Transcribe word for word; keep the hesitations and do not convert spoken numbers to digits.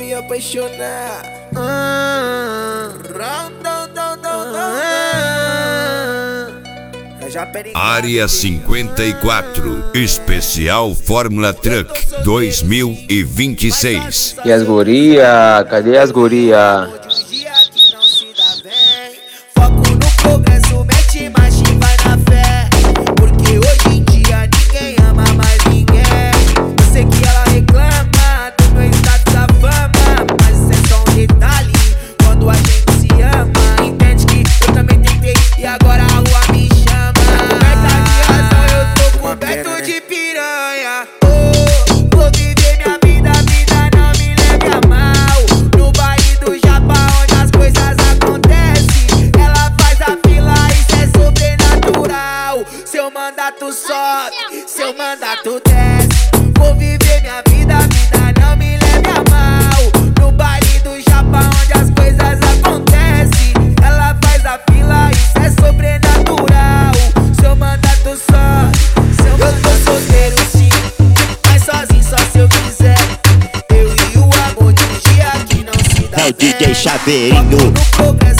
me apaixonar. Ah, Área cinquenta e quatro, especial Fórmula Truck dois mil e vinte e seis. E as guria, cadê as guria? Foco no progresso, mete marcha e vai na fé. Porque hoje em dia ninguém ama mais ninguém. Eu sei que ela reclama do meu status da fama, mas isso é só um detalhe. Quando a gente se ama, entende que eu também tentei e agora a rua me chama. Coberta de razão, eu tô coberto de piranha. Oh, vou viver minha vida, a vida não me leve a mal. No baile do Japa, onde as coisas acontecem, ela faz a fila, isso é sobrenatural. Seu mandato sobe, seu mandato desce. Vou viver minha vida, a vida não me leve a mal. No baile do Japa, onde as coisas acontecem, ela faz a fila, isso é sobrenatural. Seu mandato sobe, seu eu tô solteiro sim, mas sozinho só se eu quiser. Eu e o amor de um dia que não se dá. É o D J Chaveirinho. No progresso